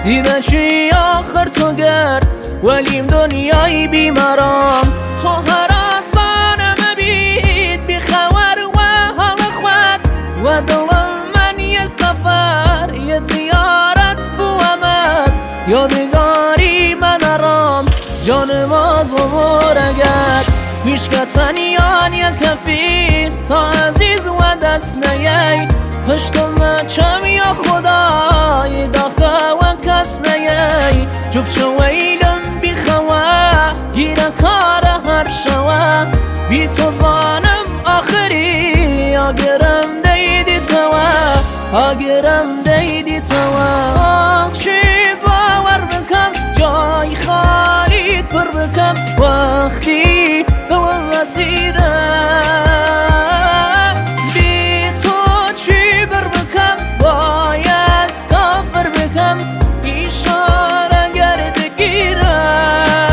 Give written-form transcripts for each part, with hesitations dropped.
دیده چی آخر تو گرد ولیم دنیای بیمارم تو هر آسانم بید بی خبر و حال خود و دلم من یه سفر یه زیارت بو امد یادگاری من ارام جانم از مرگت میشکتن یان یا کفی تا عزیز و دست نیای پشتم چم یا خدای داخل و کس نیای جفت ویلم بی خواه گیره کار هر شوه بی تو زانم آخری آگرم دیدی توا آگرم دیدی توا چی باور بکم جای خالیت پر بکم وقتی به وسیره بی تو چی بر بکم باید کافر بکم ایشاره گرد گیرم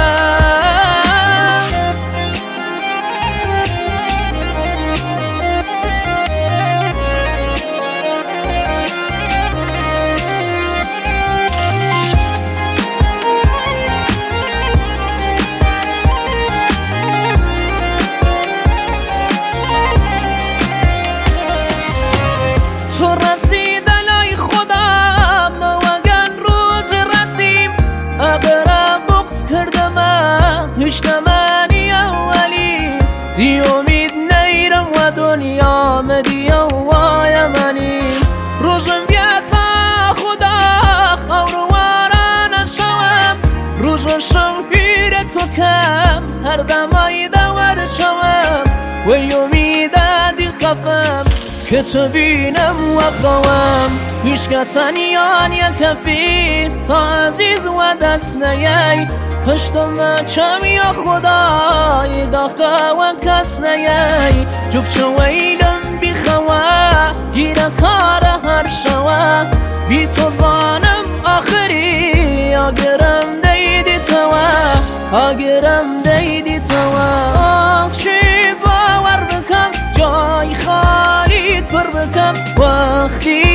تو رسید لای خودم وگن روز رسیم ابرا بغض کردم هیچ نمانی اولی دی امید نیرم و دنیا مدی وای منیم روزم بیاسا خدا خوروارا نشوم روزم شمپیر تو کم هر دمای دور شوم و امید دی خفم که تو بینم و خوام میشکتن یان یا کفی تا عزیز و دست نیای پشتم چم یا خدای داخل و کس نیای جفت ویلم بی خواه گیره کار هر شوه بی تو زانم آخری آگرم دیدی توا آگرم دیدی توا چی باور بکم جای خالیت پر بکم وقتی